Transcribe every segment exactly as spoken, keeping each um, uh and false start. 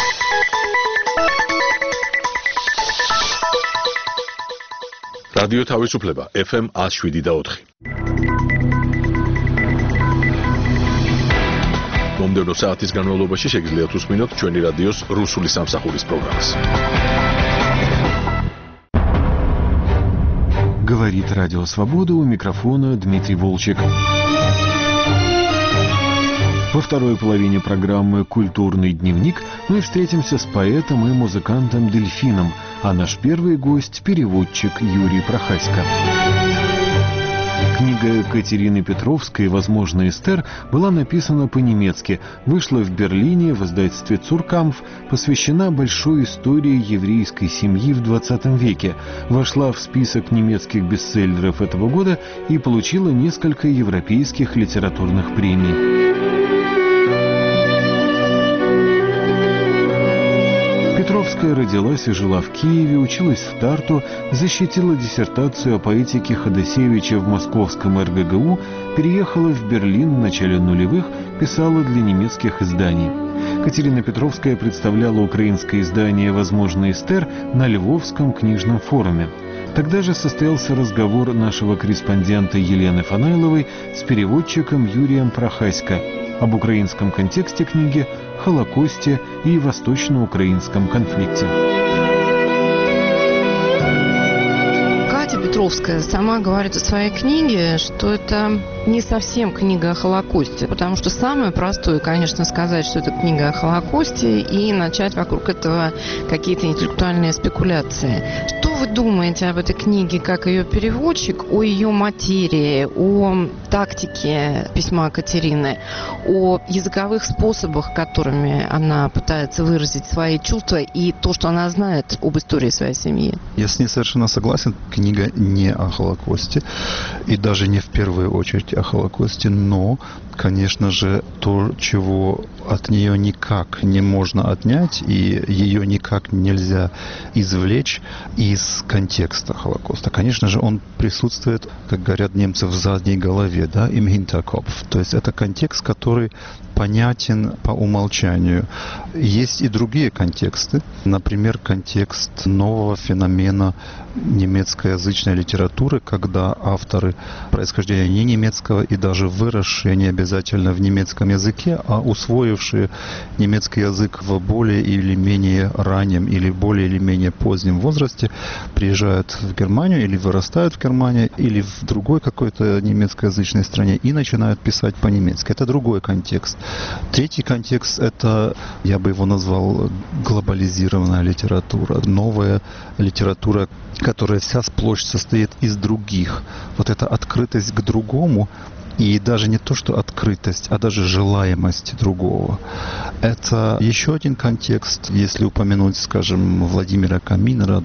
რადიო თავისუფლება ეფ ემ one oh seven და four. მომდევნო საათის განმავლობაში შეგიძლიათ უსმინოთ ჩვენი რადიოს რუსული სამსახურის პროგრამას. Говорит Радио Свобода, у микрофона Дмитрий Волчек. Во второй половине программы «Культурный дневник» мы встретимся с поэтом и музыкантом Дельфином, а наш первый гость – переводчик Юрий Прохасько. Книга Катерины Петровской «Возможно, Эстер» была написана по-немецки, вышла в Берлине в издательстве «Цуркамф», посвящена большой истории еврейской семьи в двадцатом веке, вошла в список немецких бестселлеров этого года и получила несколько европейских литературных премий. Петровская родилась и жила в Киеве, училась в Тарту, защитила диссертацию о поэтике Ходосевича в московском эр гэ гэ у, переехала в Берлин в начале нулевых, писала для немецких изданий. Катерина Петровская представляла украинское издание «Возможно, Эстер» на Львовском книжном форуме. Тогда же состоялся разговор нашего корреспондента Елены Фанайловой с переводчиком Юрием Прохасько об украинском контексте книги, Холокосте и восточно-украинском конфликте. Катя Петровская сама говорит в своей книге, что это не совсем книга о Холокосте, потому что самое простое, конечно, сказать, что это книга о Холокосте и начать вокруг этого какие-то интеллектуальные спекуляции. Что вы думаете об этой книге как ее переводчик, о ее материи, о тактике письма Катерины, о языковых способах, которыми она пытается выразить свои чувства и то, что она знает об истории своей семьи? Я с ней совершенно согласен. Книга не о Холокосте и даже не в первую очередь о Холокосте, но, конечно же, то, чего от нее никак не можно отнять и ее никак нельзя извлечь из контекста Холокоста. Конечно же, он присутствует, как говорят немцы, в задней голове, да, im Hinterkopf. То есть это контекст, который понятен по умолчанию. Есть и другие контексты. Например, контекст нового феномена немецкоязычной литературы, когда авторы происхождения не немецкого и даже выросшие не обязательно в немецком языке, а усвоившие немецкий язык в более или менее раннем или более или менее позднем возрасте, приезжают в Германию или вырастают в Германии или в другой какой-то немецкоязычной стране и начинают писать по-немецки. Это другой контекст. Третий контекст – это, я бы его назвал, глобализированная литература, новая литература, которая вся сплошь состоит из других. Вот эта открытость к другому, и даже не то, что открытость, а даже желаемость другого. Это еще один контекст, если упомянуть, скажем, Владимира Каминера,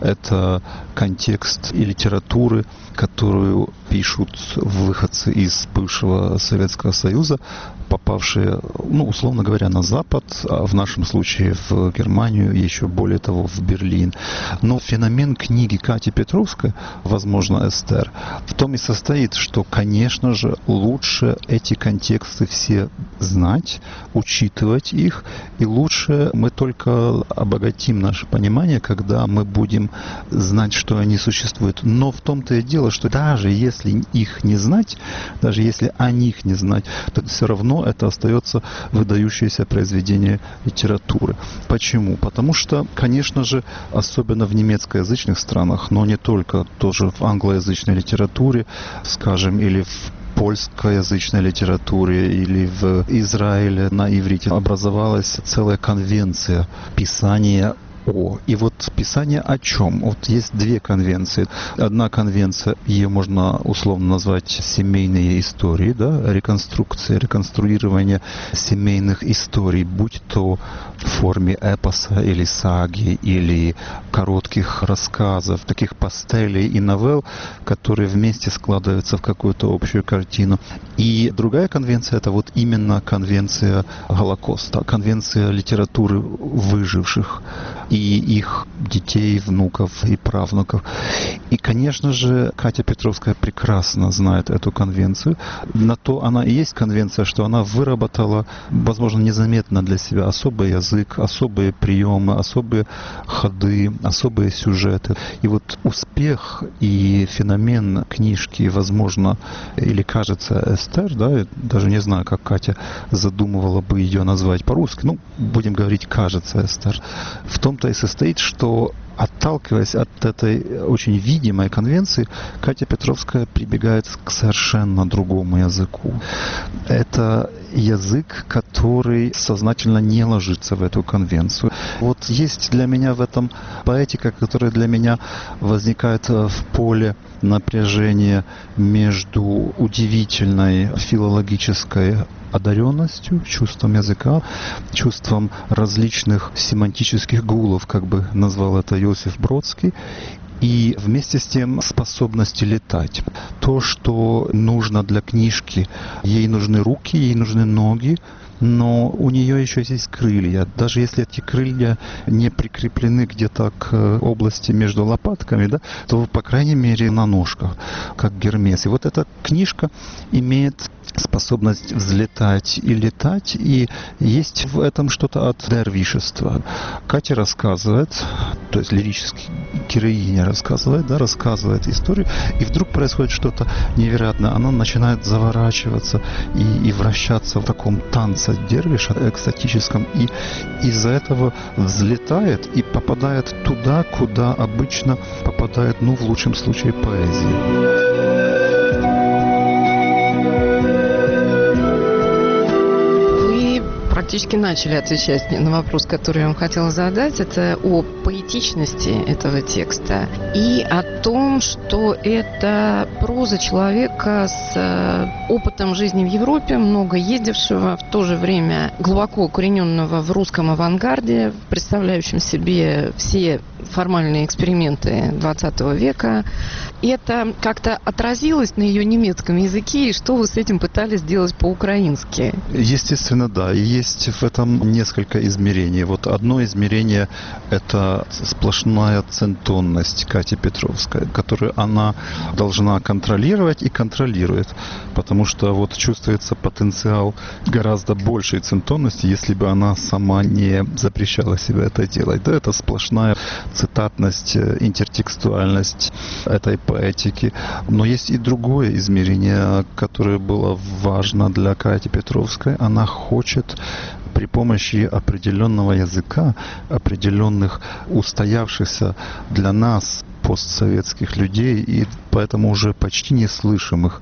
это контекст и литературы, которую пишут выходцы из бывшего Советского Союза, попавшие, ну, условно говоря, на Запад, а в нашем случае в Германию, еще более того, в Берлин. Но феномен книги Кати Петровской, возможно, Эстер, в том и состоит, что, конечно же, лучше эти контексты все знать, учитывать их, и лучше мы только обогатим наше понимание, когда мы будем знать, что они существуют. Но в том-то и дело, что даже если их не знать, даже если о них не знать, то все равно это остается выдающееся произведение литературы. Почему? Потому что, конечно же, особенно в немецкоязычных странах, но не только, тоже в англоязычной литературе, скажем, или в польскоязычной литературе или в Израиле на иврите образовалась целая конвенция писания о. И вот писание о чем? Вот есть две конвенции. Одна конвенция, ее можно условно назвать семейные истории, да, реконструкция, реконструирование семейных историй, будь то в форме эпоса или саги, или коротких рассказов, таких пастелей и новелл, которые вместе складываются в какую-то общую картину. И другая конвенция, это вот именно конвенция Холокоста, конвенция литературы выживших. и их детей, внуков и правнуков. И, конечно же, Катя Петровская прекрасно знает эту конвенцию. На то она и есть конвенция, что она выработала, возможно, незаметно для себя особый язык, особые приемы, особые ходы, особые сюжеты. И вот успех и феномен книжки, возможно, или кажется Эстер, да, я даже не знаю, как Катя задумывала бы ее назвать по-русски, ну, будем говорить, кажется Эстер, в том-то и состоит, что отталкиваясь от этой очень видимой конвенции, Катя Петровская прибегает к совершенно другому языку. Это язык, который сознательно не ложится в эту конвенцию. Вот есть для меня в этом поэтика, которая для меня возникает в поле напряжения между удивительной филологической одаренностью, чувством языка, чувством различных семантических гулов, как бы назвал это Иосиф Бродский, и вместе с тем способности летать. То, что нужно для книжки, ей нужны руки, ей нужны ноги, но у нее еще есть крылья. Даже если эти крылья не прикреплены где-то к области между лопатками, да, то, по крайней мере, на ножках, как Гермес. И вот эта книжка имеет способность взлетать и летать, и есть в этом что-то от дервишества. Катя рассказывает, то есть лирически героиня рассказывает, да, рассказывает историю, и вдруг происходит что-то невероятное. Она начинает заворачиваться и, и вращаться в таком танце дервиша экстатическом, и из-за этого взлетает и попадает туда, куда обычно попадает, ну, в лучшем случае, поэзия. Практически начали отвечать мне на вопрос, который я вам хотела задать. Это о поэтичности этого текста и о том, что это проза человека с опытом жизни в Европе, много ездившего, в то же время глубоко укорененного в русском авангарде, представляющем себе все формальные эксперименты двадцатого века. И это как-то отразилось на ее немецком языке, и что вы с этим пытались сделать по-украински? Естественно, да. И есть в этом несколько измерений. Вот одно измерение – это сплошная центонность Кати Петровской, которую она должна контролировать и контролирует, потому что вот чувствуется потенциал гораздо большей центонности, если бы она сама не запрещала себе это делать. Да, это сплошная цитатность, интертекстуальность этой поэтики. Но есть и другое измерение, которое было важно для Кати Петровской. Она хочет при помощи определенного языка, определенных устоявшихся для нас постсоветских людей, и поэтому уже почти неслышимых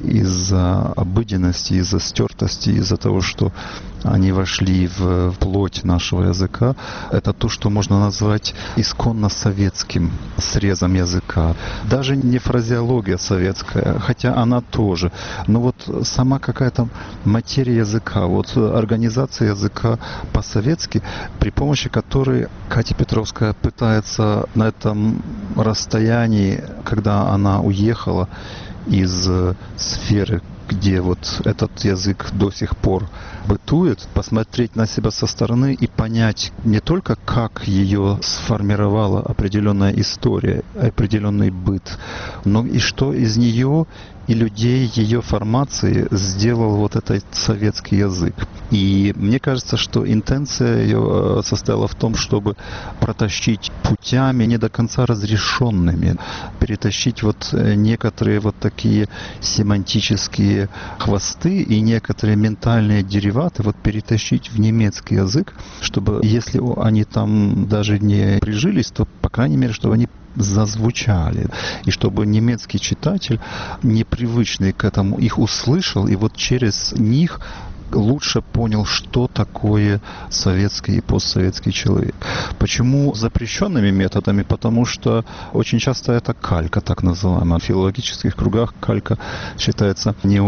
из-за обыденности, из-за стертости, из-за того, что они вошли в плоть нашего языка. Это то, что можно назвать исконно советским срезом языка. Даже не фразеология советская, хотя она тоже. Но вот сама какая-то материя языка, вот организация языка по-советски, при помощи которой Катя Петровская пытается на этом расстоянии, когда она уехала из сферы, где вот этот язык до сих пор бытует, посмотреть на себя со стороны и понять не только, как ее сформировала определенная история, определенный быт, но и что из нее и людей ее формации сделал вот этот советский язык. И мне кажется, что интенция ее состояла в том, чтобы протащить путями не до конца разрешенными, перетащить вот некоторые вот такие семантические хвосты и некоторые ментальные дериваты, вот перетащить в немецкий язык, чтобы, если они там даже не прижились, то, по крайней мере, чтобы они зазвучали, и чтобы немецкий читатель, непривычный к этому, их услышал, и вот через них лучше понял, что такое советский и постсоветский человек. Почему запрещенными методами? Потому что очень часто это калька, так называемая. В филологических кругах калька считается не очень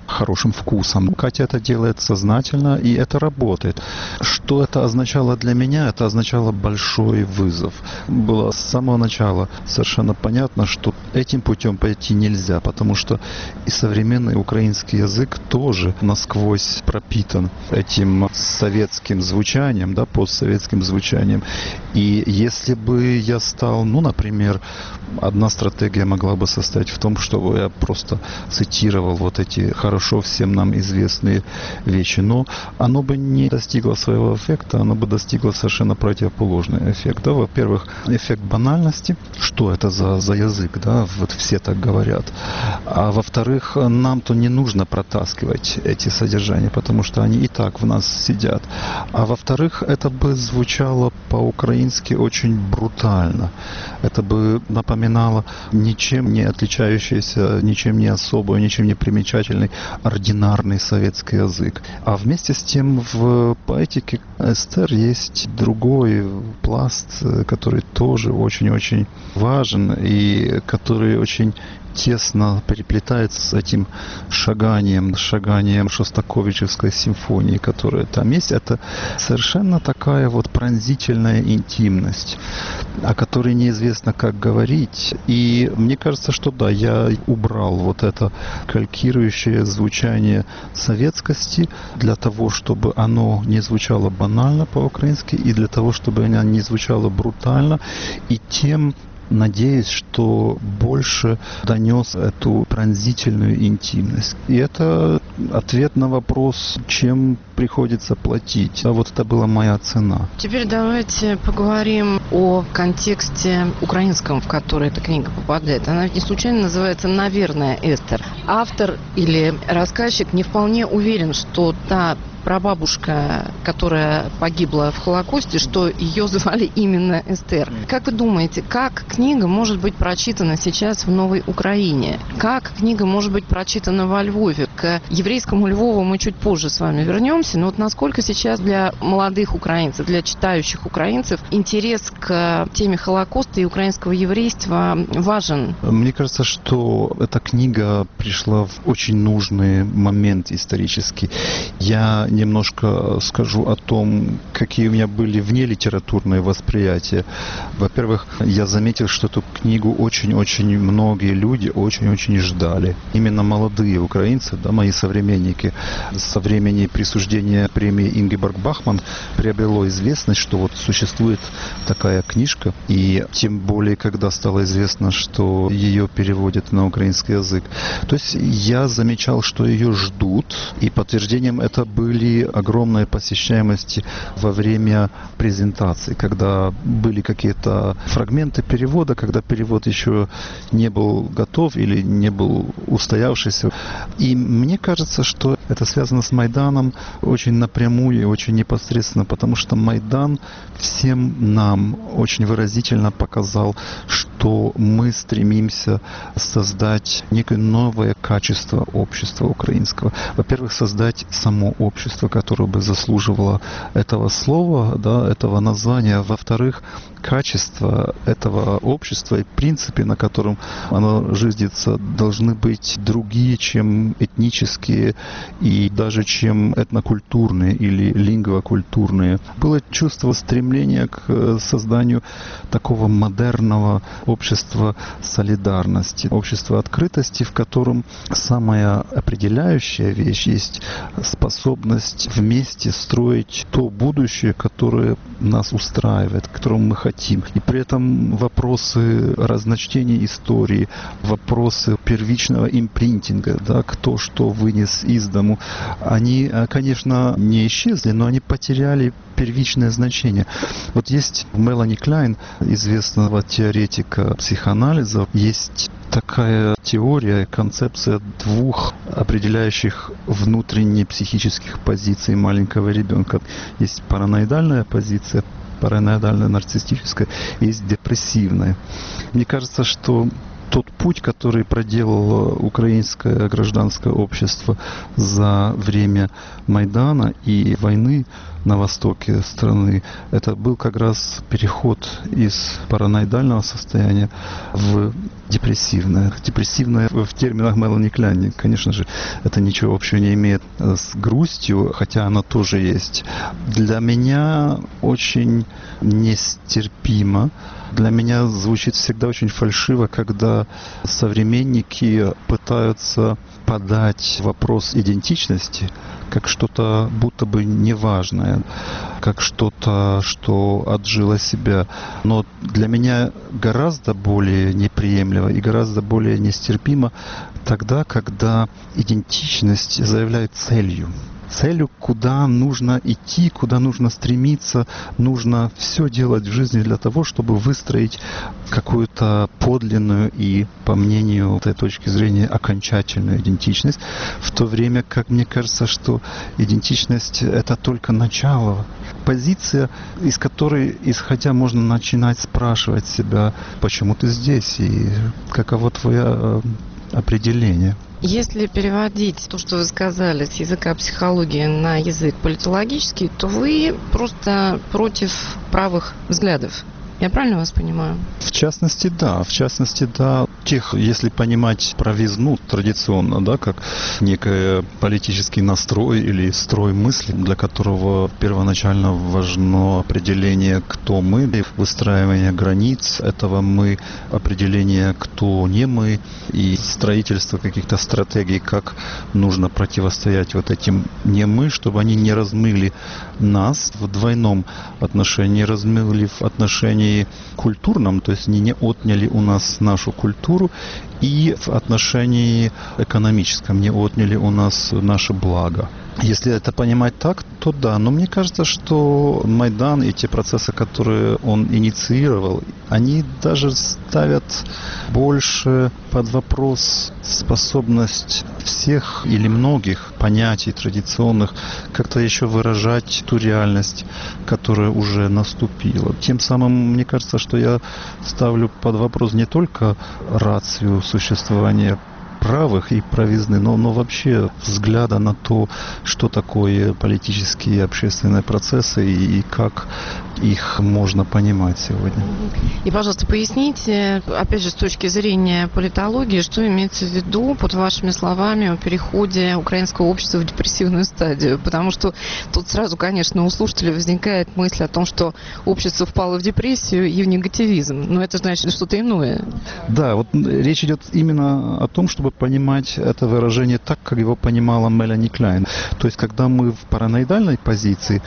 хорошим вкусом. Катя это делает сознательно, и это работает. Что это означало для меня? Это означало большой вызов. Было с самого начала совершенно понятно, что этим путем пойти нельзя, потому что и современный украинский язык тоже насквозь пропитан этим советским звучанием, да, постсоветским звучанием. И если бы я стал, ну, например, одна стратегия могла бы состоять в том, чтобы я просто цитировал вот эти хорошо всем нам известные вещи, но оно бы не достигло своего эффекта, оно бы достигло совершенно противоположный эффект. Да? Во-первых, эффект банальности, что это за, за язык, да, вот все так говорят. А во-вторых, нам-то не нужно протаскивать эти содержания, потому что они и так в нас сидят. А во-вторых, это бы звучало по-украински очень брутально. Это бы напоминало ничем не отличающийся, ничем не особый, ничем не примечательный, ординарный советский язык. А вместе с тем в поэтике Эстер есть другой пласт, который тоже очень-очень важен и который очень тесно переплетается с этим шаганием, шаганием шостаковичевской симфонии, которая там есть. Это совершенно такая вот пронзительная интимность, о которой неизвестно, как говорить. И мне кажется, что да, я убрал вот это калькирующее звучание советскости для того, чтобы оно не звучало банально по-украински, и для того, чтобы оно не звучало брутально, и тем надеюсь, что больше донес эту пронзительную интимность. И это ответ на вопрос, чем приходится платить. А вот это была моя цена. Теперь давайте поговорим о контексте украинском, в который эта книга попадает. Она ведь не случайно называется «Наверное, Эстер». Автор или рассказчик не вполне уверен, что та прабабушка, которая погибла в Холокосте, что ее звали именно Эстер. Как вы думаете, как книга может быть прочитана сейчас в Новой Украине? Как книга может быть прочитана во Львове? К еврейскому Львову мы чуть позже с вами вернемся, но вот насколько сейчас для молодых украинцев, для читающих украинцев интерес к теме Холокоста и украинского еврейства важен? Мне кажется, что эта книга пришла в очень нужный момент исторический. Я немножко скажу о том, какие у меня были внелитературные восприятия. Во-первых, я заметил, что эту книгу очень-очень многие люди очень-очень ждали. Именно молодые украинцы, да, мои современники, со времени присуждения премии Ингеборг Бахман приобрело известность, что вот существует такая книжка, и тем более, когда стало известно, что ее переводят на украинский язык. То есть я замечал, что ее ждут, и подтверждением это были огромные посещаемости во время презентации, когда были какие-то фрагменты перевода, когда перевод еще не был готов или не был устоявшийся. И мне кажется, что это связано с Майданом очень напрямую и очень непосредственно, потому что Майдан всем нам очень выразительно показал, что мы стремимся создать некое новое качество общества украинского. Во-первых, создать само общество, которое бы заслуживало этого слова, да, этого названия. Во-вторых, качество этого общества и принципы, на котором оно жизнится, должны быть другие, чем этнические и даже чем этнокультурные или лингвокультурные. Было чувство стремления к созданию такого модерного общества солидарности, общества открытости, в котором самая определяющая вещь есть способность вместе строить то будущее, которое нас устраивает, к которому мы хотим. И при этом вопросы разночтения истории, вопросы первичного импринтинга, да, кто что вынес из дому, они, конечно, не исчезли, но они потеряли первичное значение. Вот есть у Мелани Кляйн, известного теоретика психоанализа, есть такая теория, концепция двух определяющих внутренне психических позиций маленького ребенка. Есть параноидальная позиция, параноидальная нарциссическая, есть депрессивная. Мне кажется, что тот путь, который проделало украинское гражданское общество за время Майдана и войны на востоке страны, это был как раз переход из параноидального состояния в депрессивное. Депрессивное в терминах Мелани Кляйн, конечно же, это ничего общего не имеет с грустью, хотя она тоже есть. Для меня очень нестерпимо, для меня звучит всегда очень фальшиво, когда современники пытаются подать вопрос идентичности как что-то будто бы неважное, как что-то, что отжило себя. Но для меня гораздо более неприемлемо и гораздо более нестерпимо тогда, когда идентичность заявляет целью. Целью, куда нужно идти, куда нужно стремиться, нужно все делать в жизни для того, чтобы выстроить какую-то подлинную и, по мнению этой точки зрения, окончательную идентичность, в то время как мне кажется, что идентичность — это только начало, позиция, из которой, исходя, можно начинать спрашивать себя, почему ты здесь и каково твое определение. Если переводить то, что вы сказали, с языка психологии на язык политологический, то вы просто против правых взглядов. Я правильно вас понимаю? В частности, да. В частности, да. Тех, если понимать правизну традиционно, да, как некий политический настрой или строй мысли, для которого первоначально важно определение, кто мы, выстраивание границ этого мы, определение, кто не мы, и строительство каких-то стратегий, как нужно противостоять вот этим не мы, чтобы они не размыли нас в двойном отношении, размыли в отношении культурном, то есть они не отняли у нас нашу культуру, и в отношении экономическом не отняли у нас наше благо. Если это понимать так, то да. Но мне кажется, что Майдан и те процессы, которые он инициировал, они даже ставят больше под вопрос способность всех или многих понятий традиционных как-то еще выражать ту реальность, которая уже наступила. Тем самым, мне кажется, что я ставлю под вопрос не только рацию существования правых и правизны, но, но вообще взгляда на то, что такое политические и общественные процессы и, и как их можно понимать сегодня. И, пожалуйста, поясните, опять же, с точки зрения политологии, что имеется в виду, под вашими словами, о переходе украинского общества в депрессивную стадию? Потому что тут сразу, конечно, у слушателей возникает мысль о том, что общество впало в депрессию и в негативизм. Но это значит что-то иное. Да, вот речь идет именно о том, чтобы понимать это выражение так, как его понимала Мелани Кляйн. То есть, когда мы в параноидальной позиции,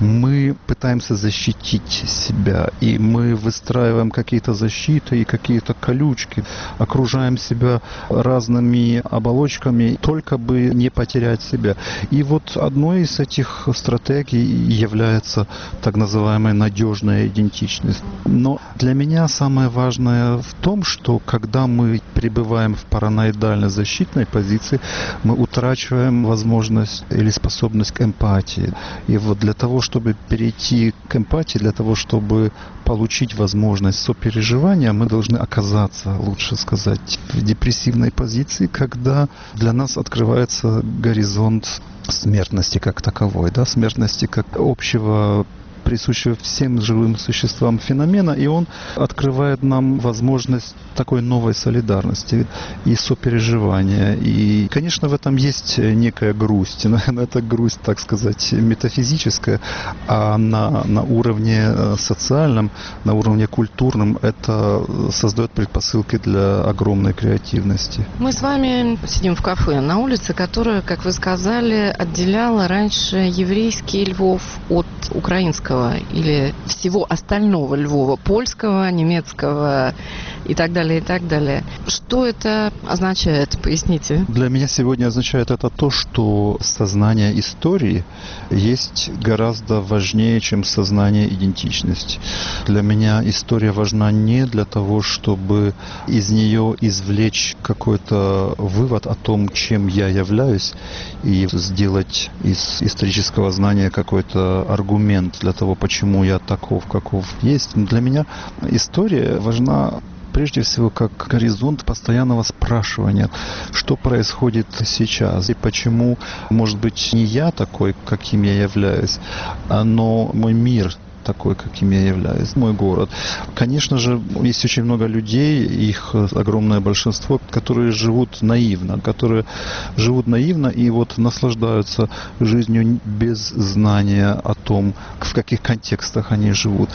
мы пытаемся защитить себя, и мы выстраиваем какие-то защиты и какие-то колючки, окружаем себя разными оболочками, только бы не потерять себя. И вот одной из этих стратегий является так называемая надежная идентичность. Но для меня самое важное в том, что когда мы пребываем в параноидальной защитной позиции, мы утрачиваем возможность или способность к эмпатии. И вот для того, чтобы перейти к эмпатии, для того, чтобы получить возможность сопереживания, мы должны оказаться, лучше сказать, в депрессивной позиции, когда для нас открывается горизонт смертности как таковой, да, смертности как общего, присущего всем живым существам феномена, и он открывает нам возможность такой новой солидарности и сопереживания. И, конечно, в этом есть некая грусть, но это грусть, так сказать, метафизическая, а на, на уровне социальном, на уровне культурном это создает предпосылки для огромной креативности. Мы с вами сидим в кафе на улице, которая, как вы сказали, отделяла раньше еврейский Львов от украинского или всего остального Львова, польского, немецкого и так далее, и так далее. Что это означает? Поясните. Для меня сегодня означает это то, что сознание истории есть гораздо важнее, чем сознание идентичности. Для меня история важна не для того, чтобы из нее извлечь какой-то вывод о том, чем я являюсь, и сделать из исторического знания какой-то аргумент для того, почему я таков, каков есть. Для меня история важна прежде всего как горизонт постоянного спрашивания, что происходит сейчас и почему, может быть, не я такой, каким я являюсь, но мой мир такой, каким я являюсь, мой город. Конечно же, есть очень много людей, их огромное большинство, которые живут наивно, которые живут наивно и вот наслаждаются жизнью без знания о том, в каких контекстах они живут.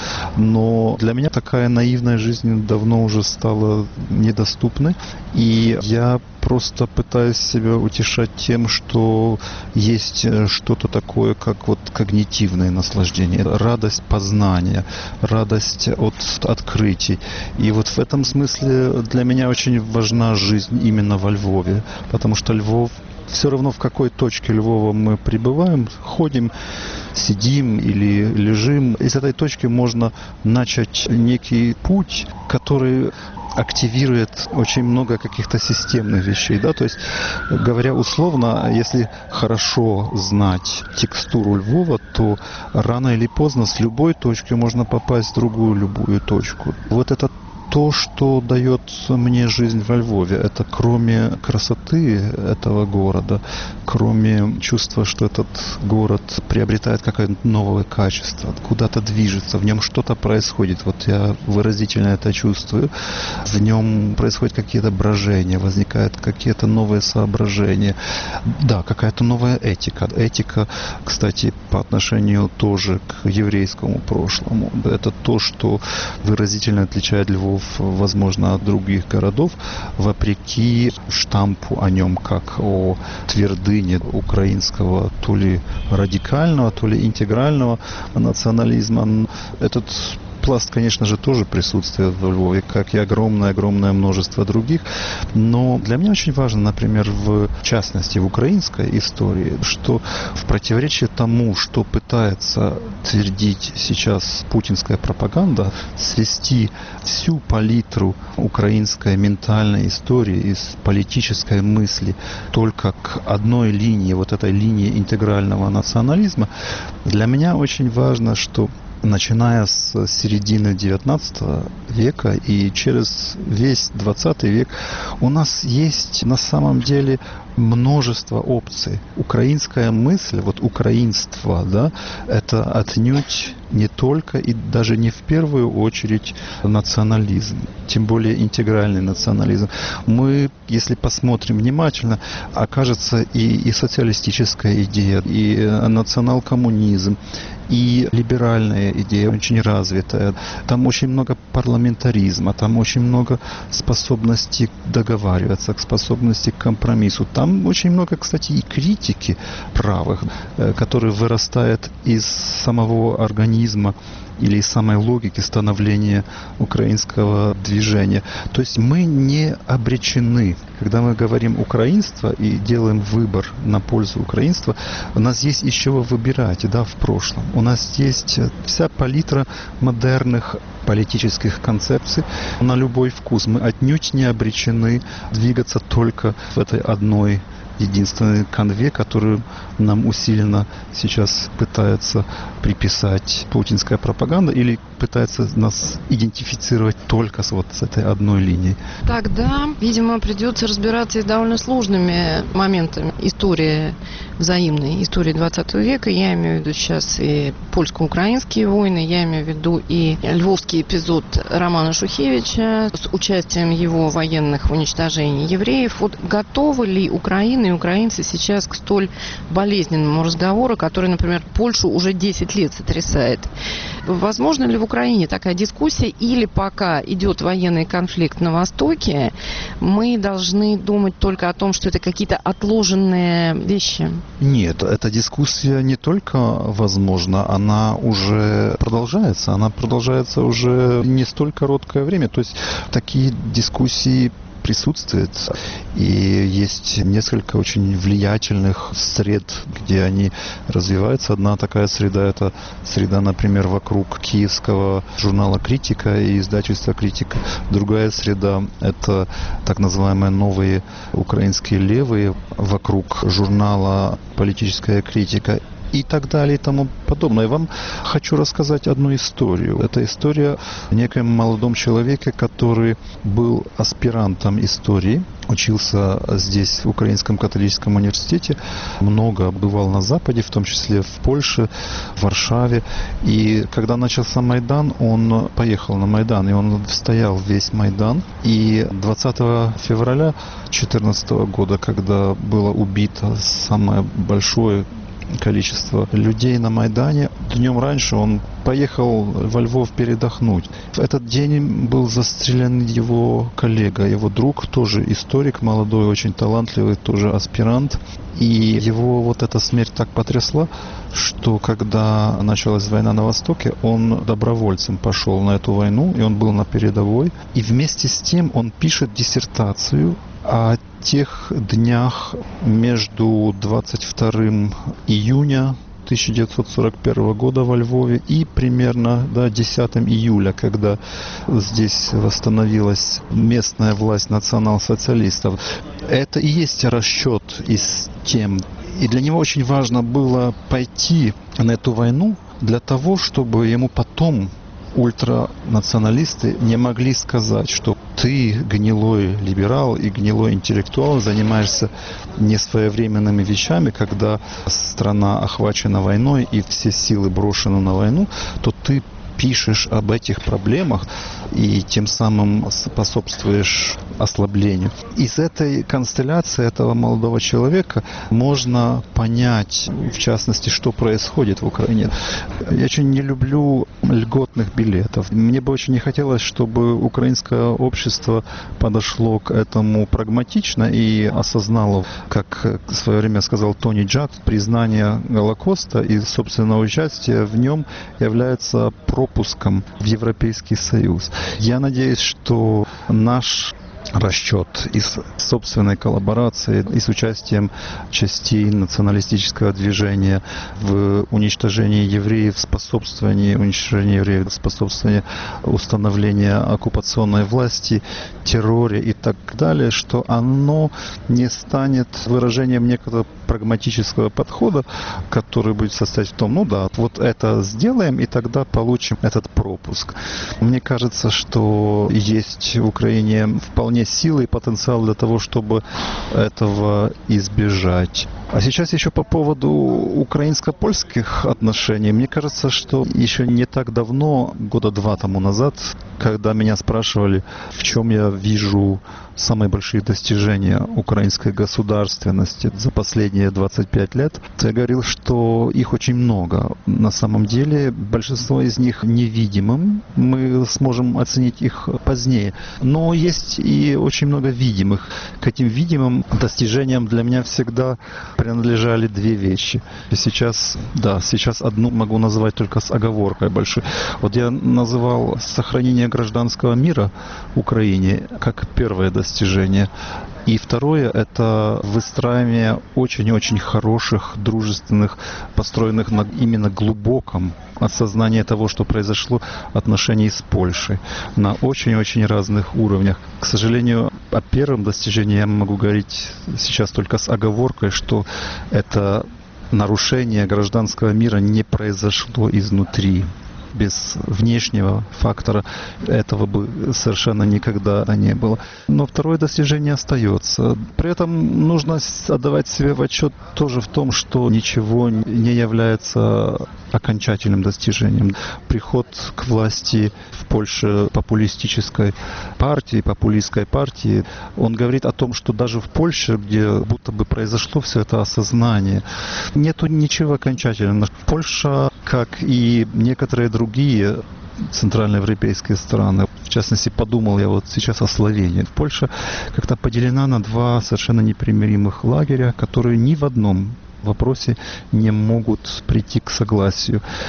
Но для меня такая наивная жизнь давно уже стала недоступной, и я просто пытаюсь себя утешать тем, что есть что-то такое, как вот когнитивное наслаждение, радость познания, радость от открытий. И вот в этом смысле для меня очень важна жизнь именно во Львове, потому что Львов, все равно в какой точке Львова мы пребываем, ходим, сидим или лежим, из этой точки можно начать некий путь, который активирует очень много каких-то системных вещей, да, то есть, говоря условно, если хорошо знать текстуру Львова, то рано или поздно с любой точки можно попасть в другую любую точку. Вот это то, что дает мне жизнь во Львове, это кроме красоты этого города, кроме чувства, что этот город приобретает какое-то новое качество, куда-то движется, в нем что-то происходит. Вот я выразительно это чувствую. В нем происходят какие-то брожения, возникают какие-то новые соображения. Да, какая-то новая этика. Этика, кстати, по отношению тоже к еврейскому прошлому. Это то, что выразительно отличает Львов, возможно, от других городов, вопреки штампу о нем как о твердыне украинского то ли радикального, то ли интегрального национализма. Этот пласт, конечно же, тоже присутствует в Львове, как и огромное-огромное множество других. Но для меня очень важно, например, в частности, в украинской истории, что в противоречие тому, что пытается твердить сейчас путинская пропаганда, свести всю палитру украинской ментальной истории, из политической мысли только к одной линии, вот этой линии интегрального национализма, для меня очень важно, что начиная с середины девятнадцатого века и через весь двадцатый век у нас есть на самом деле множество опций. Украинская мысль, вот украинство, да, это отнюдь не только и даже не в первую очередь национализм, тем более интегральный национализм. Мы, если посмотрим внимательно, окажется и, и социалистическая идея, и национал-коммунизм, и либеральная идея очень развитая. Там очень много парламентаризма, там очень много способности договариваться, способности к компромиссу. Там очень много, кстати, и критики правых, которые вырастают из самого организма или из самой логики становления украинского движения. То есть мы не обречены. Когда мы говорим украинство и делаем выбор на пользу украинства, у нас есть из чего выбирать, да, в прошлом. У нас есть вся палитра модерных политических концепций на любой вкус. Мы отнюдь не обречены двигаться только в этой одной единственной канве, которую нам усиленно сейчас пытается приписать путинская пропаганда или пытается нас идентифицировать только с вот с этой одной линией. Тогда, видимо, придется разбираться и с довольно сложными моментами истории взаимной, истории двадцатого века. Я имею в виду сейчас и польско-украинские войны, я имею в виду и львовский эпизод Романа Шухевича с участием его военных в уничтожении евреев. Вот готовы ли Украина и украинцы сейчас к столь болезненному разговору, который, например, Польшу уже десять лет сотрясает? Возможно ли в Украине такая дискуссия, или пока идет военный конфликт на Востоке, мы должны думать только о том, что это какие-то отложенные вещи? Нет, эта дискуссия не только возможна, она уже продолжается. Она продолжается уже не столь короткое время. То есть такие дискуссии присутствует. И есть несколько очень влиятельных сред, где они развиваются. Одна такая среда — это среда, например, вокруг киевского журнала «Критика» и издательства «Критика». Другая среда — это так называемые новые украинские левые вокруг журнала «Политическая критика». и так далее и тому подобное. Я вам хочу рассказать одну историю. Это история о некоем молодом человеке, который был аспирантом истории, учился здесь, в Украинском католическом университете, много бывал на Западе, в том числе в Польше, в Варшаве. И когда начался Майдан, он поехал на Майдан, и он стоял весь Майдан. И двадцатого февраля две тысячи четырнадцатого года, когда было убито самое большое количество людей на Майдане, днем раньше он поехал во Львов передохнуть. В этот день был застрелен его коллега, его друг, тоже историк, молодой, очень талантливый, тоже аспирант. И его вот эта смерть так потрясла, что когда началась война на Востоке, он добровольцем пошел на эту войну, и он был на передовой. И вместе с тем он пишет диссертацию о тех днях между двадцать второго июня тысяча девятьсот сорок первого года во Львове и примерно до десятого июля, когда здесь восстановилась местная власть национал-социалистов. Это и есть расчет из тем. И для него очень важно было пойти на эту войну для того, чтобы ему потом ультранационалисты не могли сказать, что ты, гнилой либерал и гнилой интеллектуал, занимаешься несвоевременными вещами, когда страна охвачена войной и все силы брошены на войну, то ты пишешь об этих проблемах и тем самым способствуешь ослаблению. Из этой констелляции этого молодого человека можно понять, в частности, что происходит в Украине. Я очень не люблю льготных билетов. Мне бы очень не хотелось, чтобы украинское общество подошло к этому прагматично и осознало, как в свое время сказал Тони Джад, признание Голокоста и собственного участия в нем является пропуском в Европейский Союз. Я надеюсь, что наш расчет из собственной коллаборации и с участием частей националистического движения в уничтожении евреев, способствовании уничтожению евреев, способствовании установления оккупационной власти, терроре и так далее, что оно не станет выражением некого прагматического подхода, который будет состоять в том, ну да, вот это сделаем, и тогда получим этот пропуск. Мне кажется, что есть в Украине вполне силы и потенциал для того, чтобы этого избежать. А сейчас еще по поводу украинско-польских отношений. Мне кажется, что еще не так давно, года два тому назад, когда меня спрашивали, в чем я вижу самые большие достижения украинской государственности за последние двадцать пять лет, то я говорил, что их очень много. На самом деле большинство из них невидимым. Мы сможем оценить их позднее. Но есть и очень много видимых. К этим видимым достижениям для меня всегда принадлежали две вещи. И сейчас, да, сейчас одну могу назвать только с оговоркой большой. Вот я называл сохранение гражданского мира в Украине как первое достижение. достижение. И второе – это выстраивание очень-очень хороших, дружественных, построенных на именно глубоком осознании того, что произошло, отношений с Польшей на очень-очень разных уровнях. К сожалению, о первом достижении я могу говорить сейчас только с оговоркой, что это нарушение гражданского мира не произошло изнутри. Без внешнего фактора этого бы совершенно никогда не было. Но второе достижение остается. При этом нужно отдавать себе в отчет тоже в том, что ничего не является окончательным достижением. Приход к власти в Польше популистической партии, популистской партии, он говорит о том, что даже в Польше, где будто бы произошло все это осознание, нету ничего окончательного. Польша, как и некоторые другие центральноевропейские страны, в частности, подумал я вот сейчас о Словении. Польша как-то поделена на два совершенно непримиримых лагеря, которые ни в одном вопросе не могут прийти к согласию.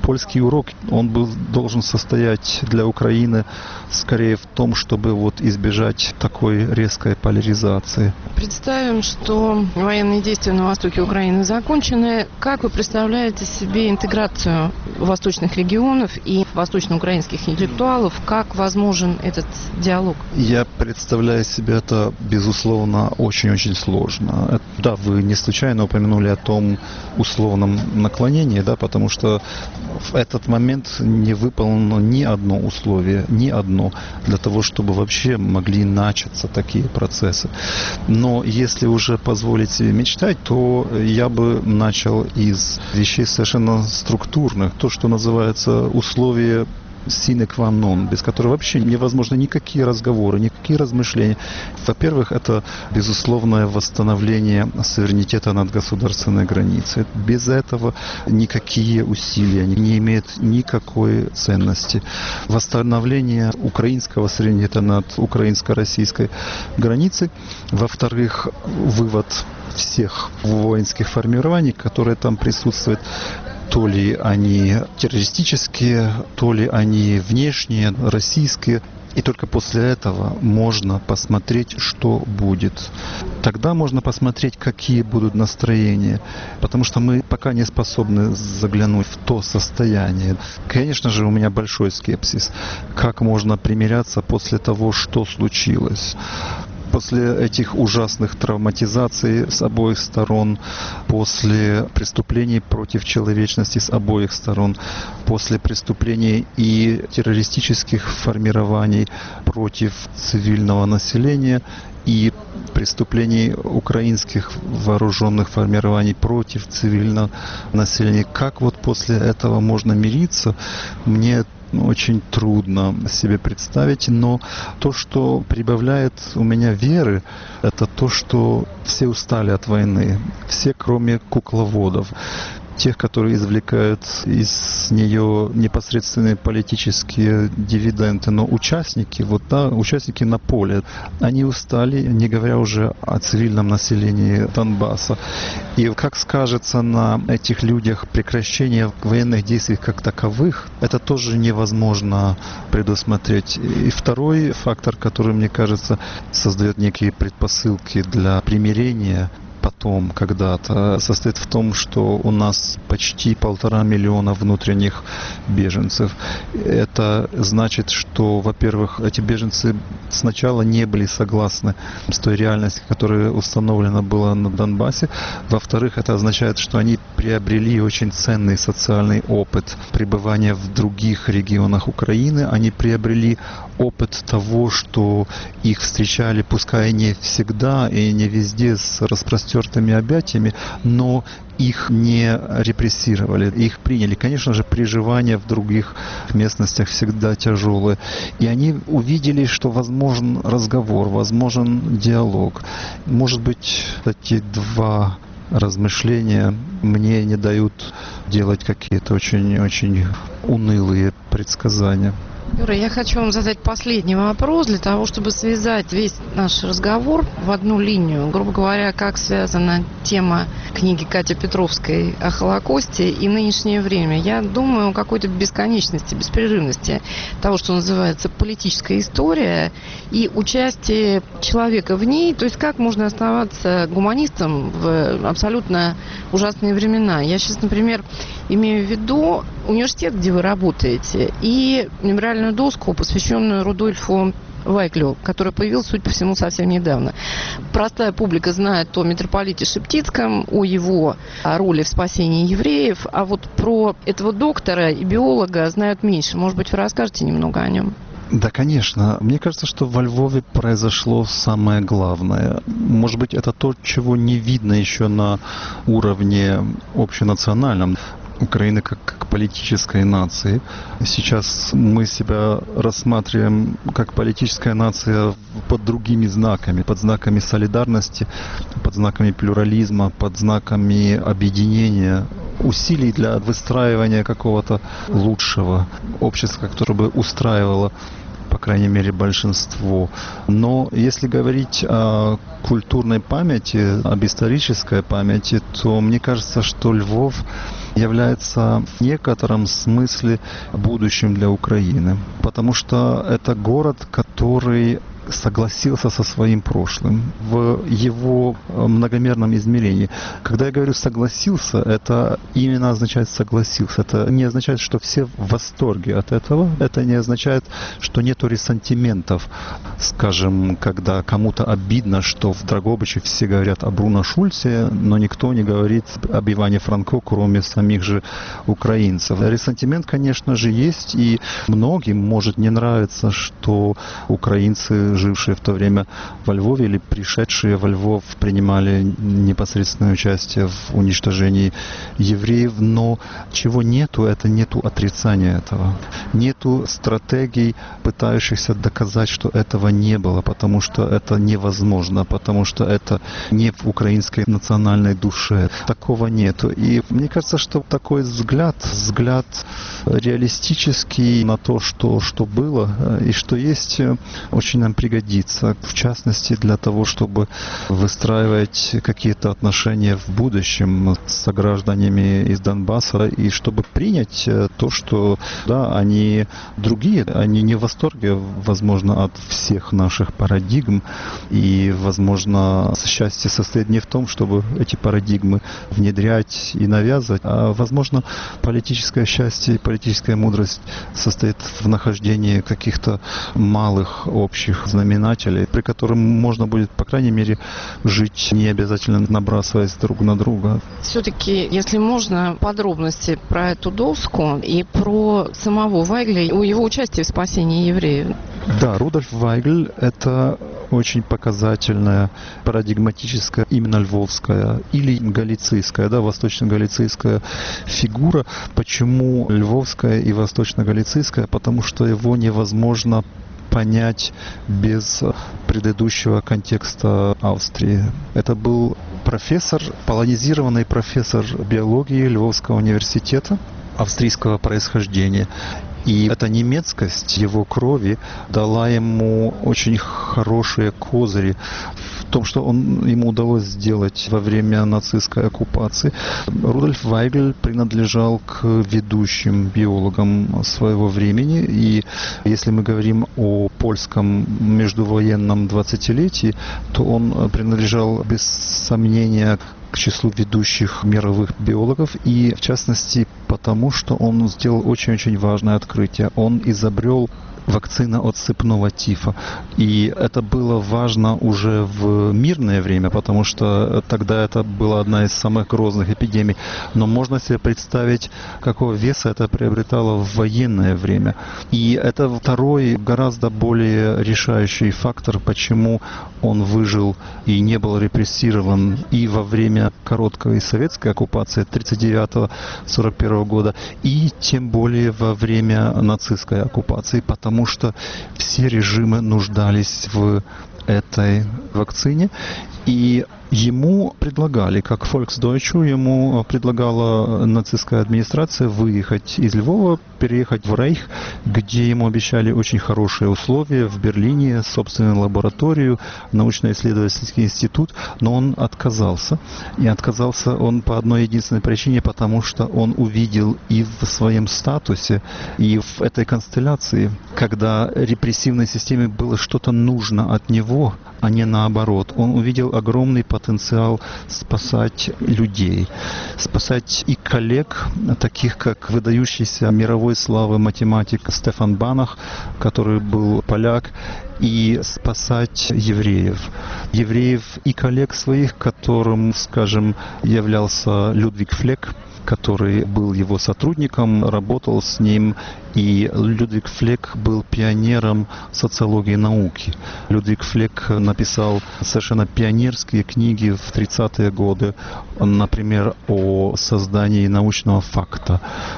Польский урок, он был должен состоять для Украины скорее в том, чтобы вот избежать такой резкой поляризации. Представим, что военные действия на востоке Украины закончены. Как вы представляете себе интеграцию восточных регионов и восточноукраинских интеллектуалов? Как возможен этот диалог? Я представляю себе это, безусловно, очень-очень сложно. Да, вы не случайно упомянули о том условном наклонении, да, потому что в этот момент не выполнено ни одно условие, ни одно, для того, чтобы вообще могли начаться такие процессы. Но если уже позволить себе мечтать, то я бы начал из вещей совершенно структурных, то, что называется условия sine qua non, без которого вообще невозможно никакие разговоры, никакие размышления. Во-первых, это безусловное восстановление суверенитета над государственной границей. Без этого никакие усилия не имеют никакой ценности. Восстановление украинского суверенитета над украинско-российской границей. Во-вторых, вывод всех воинских формирований, которые там присутствуют, то ли они террористические, то ли они внешние, российские. И только после этого можно посмотреть, что будет. Тогда можно посмотреть, какие будут настроения. Потому что мы пока не способны заглянуть в то состояние. Конечно же, у меня большой скепсис. Как можно примиряться после того, что случилось? После этих ужасных травматизаций с обоих сторон, после преступлений против человечности с обоих сторон, после преступлений и террористических формирований против цивильного населения и преступлений украинских вооруженных формирований против цивильного населения. Как вот после этого можно мириться, мне очень трудно себе представить, но то, что прибавляет у меня веры, это то, что все устали от войны, все, кроме кукловодов, тех, которые извлекают из нее непосредственные политические дивиденды, но участники, вот да, участники на поле, они устали, не говоря уже о цивильном населении Донбасса. И как скажется на этих людях прекращение военных действий как таковых, это тоже невозможно предусмотреть. И второй фактор, который, мне кажется, создает некие предпосылки для примирения потом, когда-то, состоит в том, что у нас почти полтора миллиона внутренних беженцев. Это значит, что, во-первых, эти беженцы сначала не были согласны с той реальностью, которая установлена была на Донбассе. Во-вторых, это означает, что они приобрели очень ценный социальный опыт пребывания в других регионах Украины. Они приобрели опыт того, что их встречали, пускай не всегда и не везде с распростертыми объятиями, но их не репрессировали, их приняли. Конечно же, приживание в других местностях всегда тяжелое. И они увидели, что возможен разговор, возможен диалог. Может быть, эти два размышления мне не дают делать какие-то очень-очень унылые предсказания. Юра, я хочу вам задать последний вопрос для того, чтобы связать весь наш разговор в одну линию. Грубо говоря, как связана тема книги Кати Петровской о Холокосте и нынешнее время. Я думаю о какой-то бесконечности, беспрерывности того, что называется политическая история и участие человека в ней. То есть как можно оставаться гуманистом в абсолютно ужасные времена. Я сейчас, например, имею в виду университет, где вы работаете, и мемориальную доску, посвященную Рудольфу Вайклю, который появился, судя по всему, совсем недавно. Простая публика знает о митрополите Шептицком, о его роли в спасении евреев, а вот про этого доктора и биолога знают меньше. Может быть, вы расскажете немного о нем? Да, конечно. Мне кажется, что во Львове произошло самое главное. Может быть, это то, чего не видно еще на уровне общенациональном. Украины как, как политической нации. Сейчас мы себя рассматриваем как политическая нация под другими знаками, под знаками солидарности, под знаками плюрализма, под знаками объединения, усилий для выстраивания какого-то лучшего общества, которое бы устраивало по крайней мере, большинство. Но если говорить о культурной памяти, об исторической памяти, то мне кажется, что Львов является в некотором смысле будущим для Украины. Потому что это город, который согласился со своим прошлым в его многомерном измерении. Когда я говорю «согласился», это именно означает «согласился». Это не означает, что все в восторге от этого. Это не означает, что нету ресентиментов. Скажем, когда кому-то обидно, что в Драгобыче все говорят о Бруно Шульце, но никто не говорит об Иване Франко, кроме самих же украинцев. Ресентимент, конечно же, есть, и многим может не нравиться, что украинцы, жившие в то время во Львове или пришедшие во Львов, принимали непосредственное участие в уничтожении евреев. Но чего нету, это нету отрицания этого. Нету стратегий, пытающихся доказать, что этого не было, потому что это невозможно, потому что это не в украинской национальной душе. Такого нету. И мне кажется, что такой взгляд, взгляд реалистический на то, что, что было и что есть, очень нам пригодится, в частности, для того, чтобы выстраивать какие-то отношения в будущем с согражданами из Донбасса и чтобы принять то, что, да, они другие, они не в восторге, возможно, от всех наших парадигм, и, возможно, счастье состоит не в том, чтобы эти парадигмы внедрять и навязывать, а, возможно, политическое счастье и политическая мудрость состоит в нахождении каких-то малых общих знаменателей, при котором можно будет, по крайней мере, жить, не обязательно набрасываясь друг на друга. Все-таки, если можно, подробности про эту доску и про самого Вайгля, его участие в спасении евреев. Да, Рудольф Вайгль – это очень показательная, парадигматическая, именно львовская или галицийская, да, восточно-галицийская фигура. Почему львовская и восточно-галицийская? Потому что его невозможно понять без предыдущего контекста Австрии. Это был профессор, полонизированный профессор биологии Львовского университета австрийского происхождения. И эта немецкость его крови дала ему очень хорошие козыри в том, что он, ему удалось сделать во время нацистской оккупации. Рудольф Вайгль принадлежал к ведущим биологам своего времени. И если мы говорим о польском междувоенном двадцатилетии, то он принадлежал без сомнения к числу ведущих мировых биологов, и в частности потому, что он сделал очень-очень важное открытие. Он изобрел вакцину от сыпного тифа. И это было важно уже в мирное время, потому что тогда это была одна из самых грозных эпидемий. Но можно себе представить, какого веса это приобретало в военное время. И это второй, гораздо более решающий фактор, почему он выжил и не был репрессирован и во время короткой советской оккупации тридцать девятого — сорок первого года, и тем более во время нацистской оккупации, потому потому что все режимы нуждались в этой вакцине. И ему предлагали, как Volksdeutsche, ему предлагала нацистская администрация выехать из Львова, переехать в Рейх, где ему обещали очень хорошие условия в Берлине, собственную лабораторию, научно-исследовательский институт, но он отказался. И отказался он по одной единственной причине, потому что он увидел и в своем статусе, и в этой констелляции, когда репрессивной системе было что-то нужно от него, а не наоборот. Он увидел огромный потенциал спасать людей, спасать и коллег, таких как выдающийся мировой славы математик Стефан Банах, который был поляк, и спасать евреев. Евреев и коллег своих, которым, скажем, являлся Людвиг Флек, который был его сотрудником, работал с ним, и Людвиг Флек был пионером социологии науки. Людвиг Флек написал совершенно пионерские книги в тридцатые годы, например, о создании научного факта.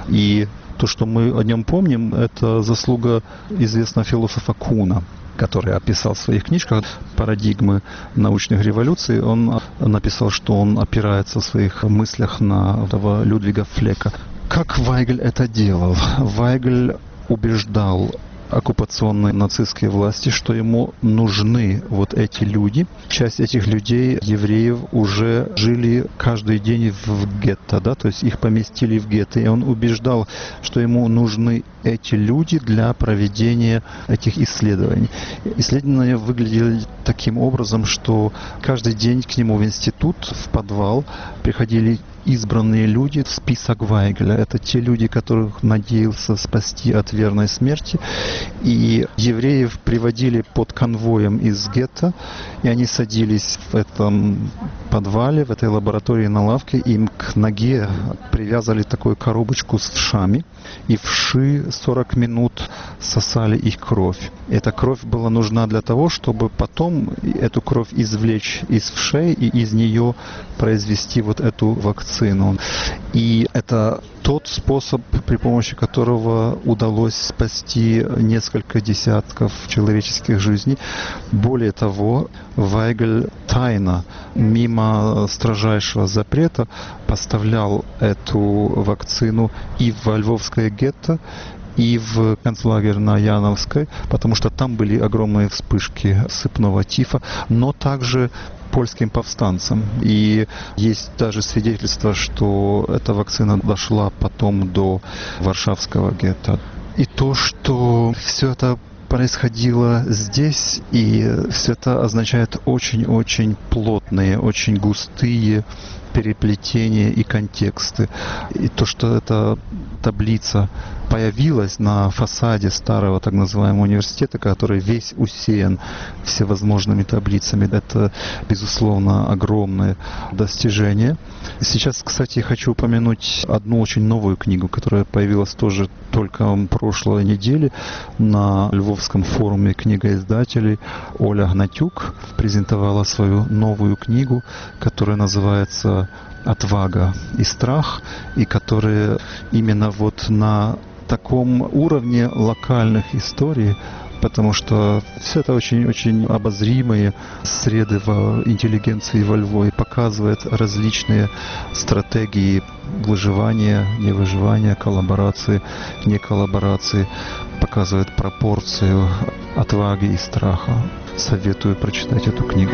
И то, что мы о нем помним, это заслуга известного философа Куна, который описал в своих книжках парадигмы научных революций. Он написал, что он опирается в своих мыслях на этого Людвига Флека. Как Вайгль это делал? Вайгль убеждал оккупационной нацистской власти, что ему нужны вот эти люди. Часть этих людей, евреев, уже жили каждый день в гетто, да, то есть их поместили в гетто, и он убеждал, что ему нужны эти люди для проведения этих исследований. Исследования выглядели таким образом, что каждый день к нему в институт, в подвал приходили избранные люди в список Вайгеля. Это те люди, которых надеялся спасти от верной смерти. И евреев приводили под конвоем из гетто, и они садились в этом подвале, в этой лаборатории на лавке, им к ноге привязали такую коробочку с вшами, и вши сорок минут сосали их кровь. Эта кровь была нужна для того, чтобы потом эту кровь извлечь из вшей и из нее произвести вот эту вакцину. И это тот способ, при помощи которого удалось спасти несколько десятков человеческих жизней. Более того, Вайгель тайно, мимо строжайшего запрета, поставлял эту вакцину и во Львовское гетто, и в концлагерь на Яновской, потому что там были огромные вспышки сыпного тифа, но также польским повстанцам. И есть даже свидетельство, что эта вакцина дошла потом до Варшавского гетто. И то, что все это происходило здесь, и все это означает очень-очень плотные, очень густые переплетения и контексты. И то, что эта таблица появилась на фасаде старого так называемого университета, который весь усеян всевозможными таблицами, это, безусловно, огромное достижение. Сейчас, кстати, хочу упомянуть одну очень новую книгу, которая появилась тоже только прошлой неделе на Львовском форуме книгоиздателей. Оля Гнатюк презентовала свою новую книгу, которая называется «Отвага и страх», и которая именно вот на таком уровне локальных историй, потому что все это очень-очень обозримые среды в интеллигенции во Львове, показывает различные стратегии выживания, невыживания, коллаборации, неколлаборации, показывает пропорцию отваги и страха. Советую прочитать эту книгу.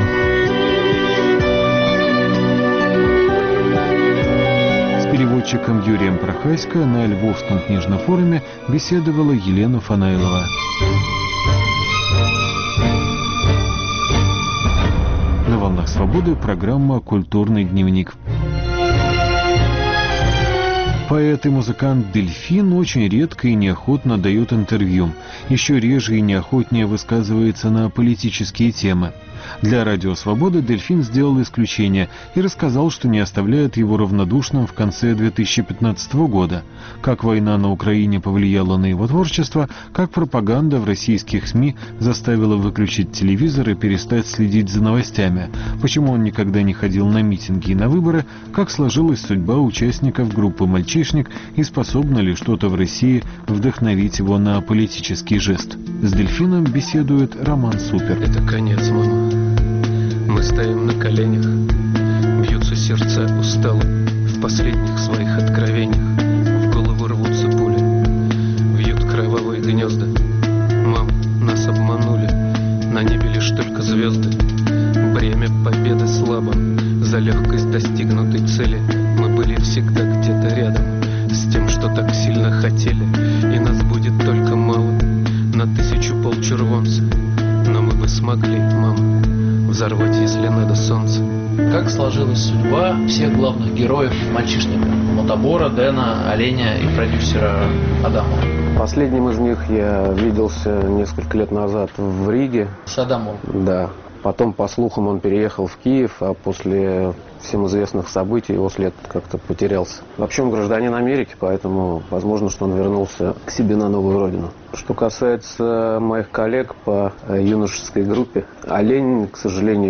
Переводчиком Юрием Прохасько на Львовском книжном форуме беседовала Елена Фанайлова. На «Волнах свободы» программа «Культурный дневник». Поэт и музыкант Дельфин очень редко и неохотно дает интервью. Еще реже и неохотнее высказывается на политические темы. Для «Радио Свобода» Дельфин сделал исключение и рассказал, что не оставляет его равнодушным в конце две тысячи пятнадцатого года. Как война на Украине повлияла на его творчество, как пропаганда в российских СМИ заставила выключить телевизор и перестать следить за новостями, почему он никогда не ходил на митинги и на выборы, как сложилась судьба участников группы «Мальчишник» и способно ли что-то в России вдохновить его на политический жест. С Дельфином беседует Роман Супер. Это конец, мама. Мы стоим на коленях, бьются сердца устало. В последних своих откровениях в голову рвутся пули, вьют кровавые гнезда. Мам, нас обманули, на небе лишь только звезды. Бремя победы слабо, за легкость достигнутой цели. Мы были всегда где-то рядом с тем, что так сильно хотели. И нас будет только мало, на тысячу полчервонца. Но мы бы смогли, мама, взорвать, если надо, солнце. Как сложилась судьба всех главных героев «Мальчишника»? Мотобора, Дэна, Оленя и продюсера Адамова. Последним из них я виделся несколько лет назад в Риге. С Адамовым? Да. Потом, по слухам, он переехал в Киев, а после всем известных событий его след как-то потерялся. Вообще он гражданин Америки, поэтому возможно, что он вернулся к себе на новую родину. Что касается моих коллег по юношеской группе, Олень, к сожалению,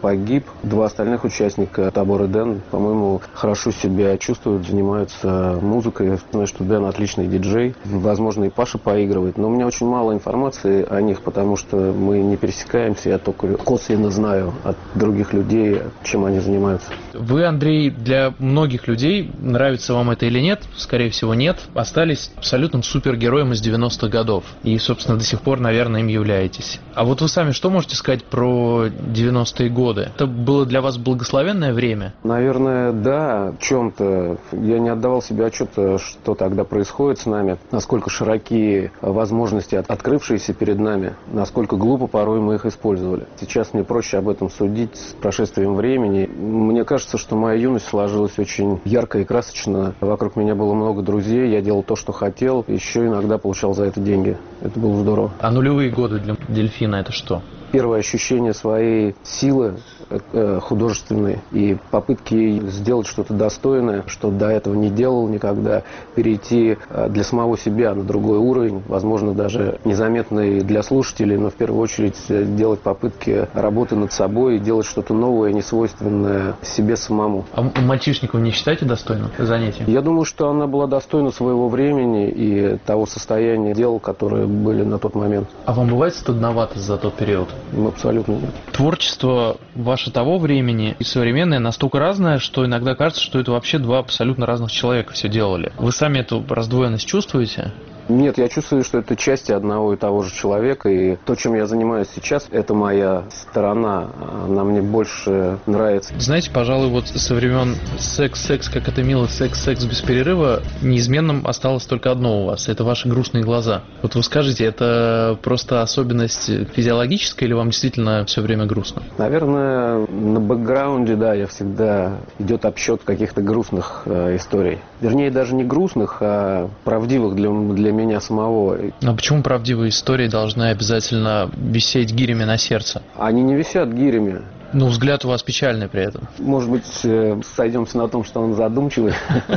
погиб. Два остальных участника, Табор и Дэн, по-моему, хорошо себя чувствуют, занимаются музыкой. Знаю, что Дэн отличный диджей. Возможно, и Паша поигрывает. Но у меня очень мало информации о них, потому что мы не пересекаемся. Я только косвенно знаю от других людей, чем они занимаются. Вы, Андрей, для многих людей, нравится вам это или нет, скорее всего, нет, остались абсолютным супергероем из девяностых годов. И, собственно, до сих пор, наверное, им являетесь. А вот вы сами что можете сказать про девяностые годы? Это было для вас благословенное время? Наверное, да, в чем-то. Я не отдавал себе отчета, что тогда происходит с нами, насколько широки возможности, открывшиеся перед нами, насколько глупо порой мы их использовали. Сейчас мне проще об этом судить с прошествием времени. Мне кажется, что моя юность сложилась очень ярко и красочно. Вокруг меня было много друзей, я делал то, что хотел, еще иногда получал за это деньги. Это было здорово. А нулевые годы для Дельфина это что? Первое ощущение своей силы э, художественной и попытки сделать что-то достойное, что до этого не делал никогда, перейти э, для самого себя на другой уровень, возможно, даже незаметный для слушателей, но в первую очередь делать попытки работы над собой и делать что-то новое, несвойственное себе самому. А мальчишников не считаете достойным занятием? Я думаю, что она была достойна своего времени и того состояния дел, которые были на тот момент. А вам бывает стыдновато за тот период? Абсолютно нет. Творчество ваше того времени и современное настолько разное, что иногда кажется, что это вообще два абсолютно разных человека все делали. Вы сами эту раздвоенность чувствуете? Нет, я чувствую, что это части одного и того же человека, и то, чем я занимаюсь сейчас, это моя сторона, она мне больше нравится. Знаете, пожалуй, вот со времен секс-секс, как это мило, секс-секс без перерыва, неизменным осталось только одно у вас, это ваши грустные глаза. Вот вы скажите, это просто особенность физиологическая или вам действительно все время грустно? Наверное, на бэкграунде, да, я всегда идет обсчет каких-то грустных э, историй. Вернее, даже не грустных, а правдивых для, для меня самого. Но почему правдивые истории должны обязательно висеть гирями на сердце? Они не висят гирями. Ну, взгляд у вас печальный при этом. Может быть, сойдемся на том, что он задумчивый.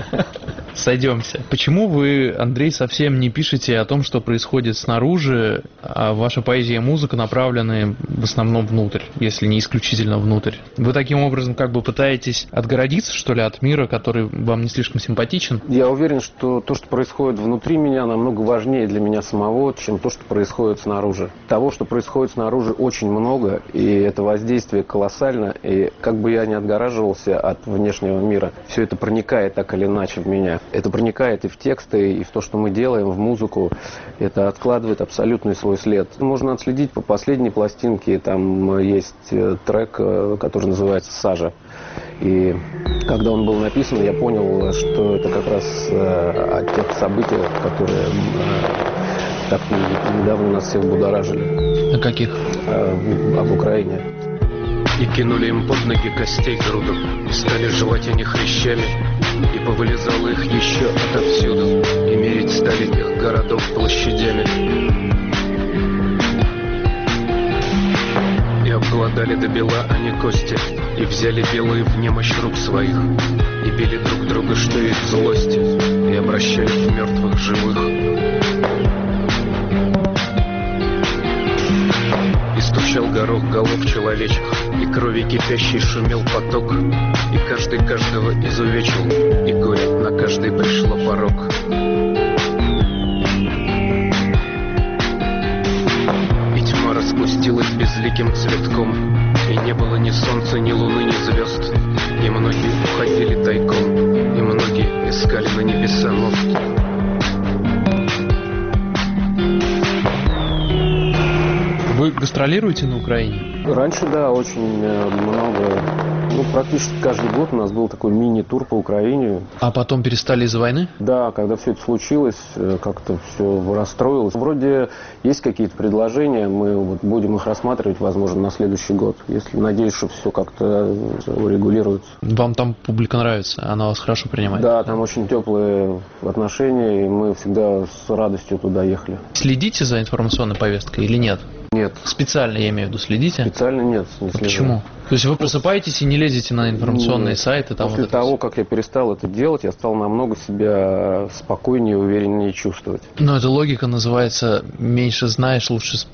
Сойдемся. Почему вы, Андрей, совсем не пишете о том, что происходит снаружи, а ваша поэзия и музыка направлены в основном внутрь, если не исключительно внутрь? Вы таким образом как бы пытаетесь отгородиться, что ли, от мира, который вам не слишком симпатичен? Я уверен, что то, что происходит внутри меня, намного важнее для меня самого, чем то, что происходит снаружи. Того, что происходит снаружи, очень много, и это воздействие колоссально. Колоссально, и как бы я ни отгораживался от внешнего мира, все это проникает так или иначе в меня. Это проникает и в тексты, и в то, что мы делаем, в музыку. Это откладывает абсолютный свой след. Можно отследить по последней пластинке, там есть трек, который называется «Сажа». И когда он был написан, я понял, что это как раз о тех событиях, которые так недавно нас всех будоражили. О каких? Об Украине. И кинули им под ноги костей груду, и стали жевать они хрящами, и повылезало их еще отовсюду, и мерить стали их городов площадями. И обглодали до бела они кости, и взяли белые в немощь рук своих, и били друг друга, что их злости, и обращали в мертвых живых. Стучал горох голов человечих, и крови кипящий шумел поток, и каждый каждого изувечил, и горе на каждый пришло порок. И тьма распустилась безликим цветком, и не было ни солнца, ни луны, ни звезд, и многие уходили тайком, и многие искали на небеса мост. Вы гастролируете на Украине? Раньше, да, очень много. Ну, практически каждый год у нас был такой мини-тур по Украине. А потом перестали из-за войны? Да, когда все это случилось, как-то все расстроилось. Вроде есть какие-то предложения, мы вот будем их рассматривать, возможно, на следующий год. Если, надеюсь, что все как-то урегулируется. Вам там публика нравится? Она вас хорошо принимает? Да, там очень теплые отношения, и мы всегда с радостью туда ехали. Следите за информационной повесткой или нет? Нет. Специально, я имею в виду, следите? Специально нет. Не а почему? То есть вы просыпаетесь и не лезете на информационные нет. сайты? Там После вот того, все. как я перестал это делать, я стал намного себя спокойнее и увереннее чувствовать. Но эта логика называется «меньше знаешь, лучше спишь».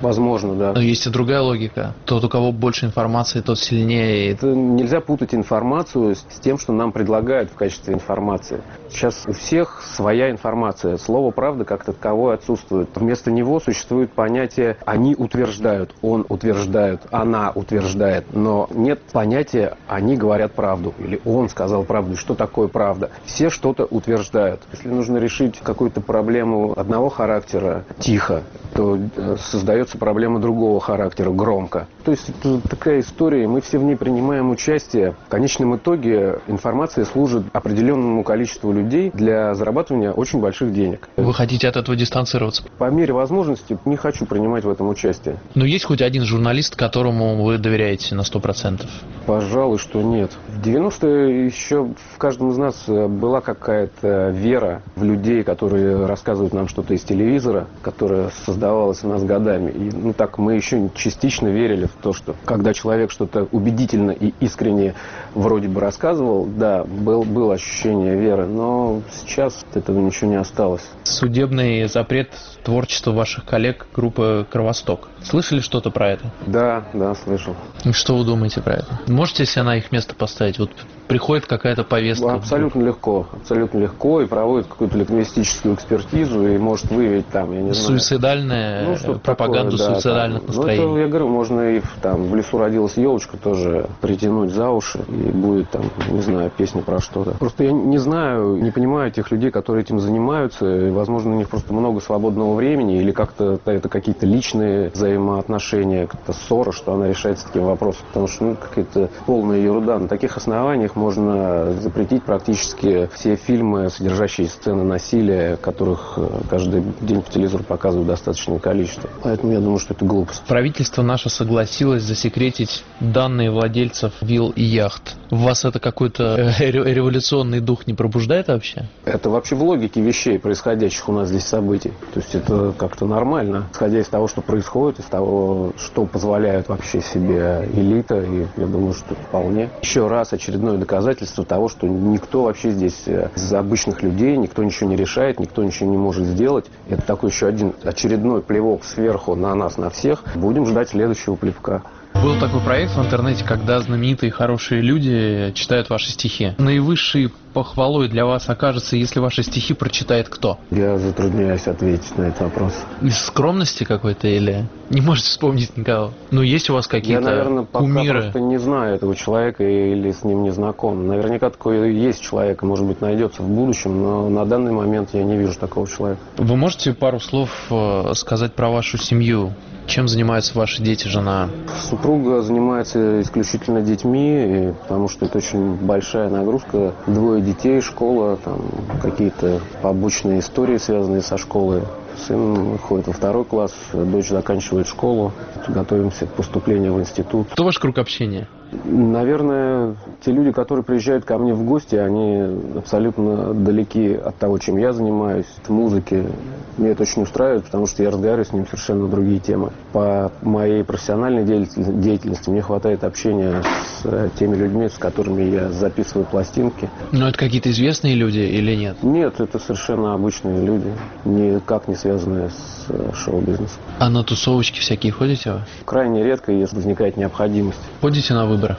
Возможно, да. Но есть и другая логика. Тот, у кого больше информации, тот сильнее. Это нельзя путать информацию с тем, что нам предлагают в качестве информации. Сейчас у всех своя информация. Слово «правда» как таковое отсутствует. Вместо него существует понятие «они утверждают», «он утверждает», «она утверждает». Но нет понятия «они говорят правду» или «он сказал правду». Что такое правда? Все что-то утверждают. Если нужно решить какую-то проблему одного характера тихо, то создается проблема другого характера громко. То есть это такая история, мы все в ней принимаем участие. В конечном итоге информация служит определенному количеству людей для зарабатывания очень больших денег. Вы хотите от этого дистанцироваться? По мере возможности не хочу принимать в этом участие. Но есть хоть один журналист, которому вы доверяете на сто процентов? Пожалуй, что нет. В девяностые еще в каждом из нас была какая-то вера в людей, которые рассказывают нам что-то из телевизора, которая создавалась у нас годами. И, ну так, мы еще частично верили в то, что когда человек что-то убедительно и искренне вроде бы рассказывал, да, был, было ощущение веры, но сейчас от этого ничего не осталось. Судебный запрет творчества ваших коллег группы «Кровосток». Слышали что-то про это? Да, да, слышал. И что вы думаете про это? Можете себя на их место поставить? Вот приходит какая-то повестка. Абсолютно легко. Абсолютно легко. И проводит какую-то лингвистическую экспертизу и может выявить там, я не знаю. Суицидальная ну, пропаганду такое, да, суицидальных там. настроений. Ну, это, я говорю, можно и в, там, в лесу родилась елочка тоже притянуть за уши. И будет там, не знаю, песня про что-то. Просто я не знаю, не понимаю тех людей, которые этим занимаются. И, возможно, у них просто много свободного времени. Или как-то это какие-то личные взаимоотношения, как-то ссора, что она решается таким вопросом. Потому что ну, какая-то полная ерунда. На таких основаниях можно запретить практически все фильмы, содержащие сцены насилия, которых каждый день по телевизору показывают достаточное количество. Поэтому я думаю, что это глупость. Правительство наше согласилось засекретить данные владельцев вилл и яхт. В вас это какой-то революционный дух не пробуждает вообще? Это вообще в логике вещей, происходящих у нас здесь событий. То есть это как-то нормально, исходя из того, что происходит, из того, что позволяет вообще себе элита. И я думаю, что вполне. Еще раз очередное доказательство того, что никто вообще здесь из обычных людей, никто ничего не решает, никто ничего не может сделать. Это такой еще один очередной плевок сверху на нас, на всех. Будем ждать следующего плевка. Был такой проект в интернете, когда знаменитые хорошие люди читают ваши стихи. Наивысшей похвалой для вас окажется, если ваши стихи прочитает кто? Я затрудняюсь ответить на этот вопрос. Из скромности какой-то или не можете вспомнить никого? Ну, есть у вас какие-то кумиры? Я, наверное, пока кумиры? Просто не знаю этого человека или с ним не знаком. Наверняка такой есть человек, может быть, найдется в будущем, но на данный момент я не вижу такого человека. Вы можете пару слов сказать про вашу семью? Чем занимаются ваши дети, жена? Супруга занимается исключительно детьми, и, потому что это очень большая нагрузка. Двое детей, школа, там, какие-то побочные истории, связанные со школой. Сын ходит во второй класс, дочь заканчивает школу. Готовимся к поступлению в институт. Кто ваш круг общения? Наверное, те люди, которые приезжают ко мне в гости, они абсолютно далеки от того, чем я занимаюсь, от музыки. Мне это очень устраивает, потому что я разговариваю с ним совершенно на другие темы. По моей профессиональной деятельности мне хватает общения с теми людьми, с которыми я записываю пластинки. Но это какие-то известные люди или нет? Нет, это совершенно обычные люди, никак не связанные с шоу-бизнесом. А на тусовочки всякие ходите вы? Крайне редко, если возникает необходимость. Ходите на выборы?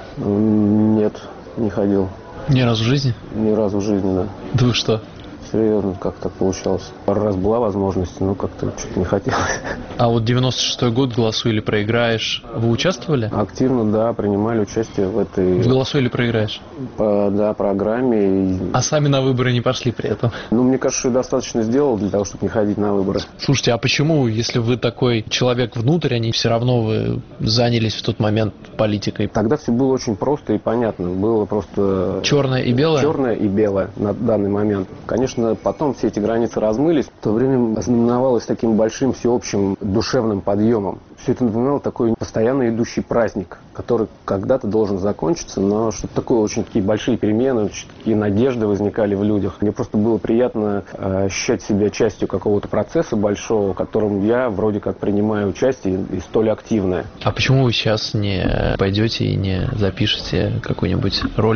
Нет, не ходил. Ни разу в жизни? Ни разу в жизни, да. Да вы что? Серьезно, как так получалось. Пару раз была возможность, но как-то что-то не хотелось. А вот девяносто шестой год, «Голосуй или проиграешь», вы участвовали? Активно, да, принимали участие в этой... В «Голосуй или проиграешь»? По, да, программе. А сами на выборы не пошли при этом? Ну, мне кажется, что я достаточно сделал для того, чтобы не ходить на выборы. Слушайте, а почему, если вы такой человек внутренний, все равно вы занялись в тот момент политикой? Тогда все было очень просто и понятно. Было просто... Черное и белое? Черное и белое на данный момент. Конечно, потом все эти границы размылись. В то время ознаменовалось таким большим всеобщим душевным подъемом. Все это напоминало такой постоянно идущий праздник, который когда-то должен закончиться, но что-то такое, очень такие большие перемены, очень такие надежды возникали в людях. Мне просто было приятно э, ощущать себя частью какого-то процесса большого, в котором я вроде как принимаю участие и столь активное. А почему вы сейчас не пойдете и не запишете какой-нибудь ролик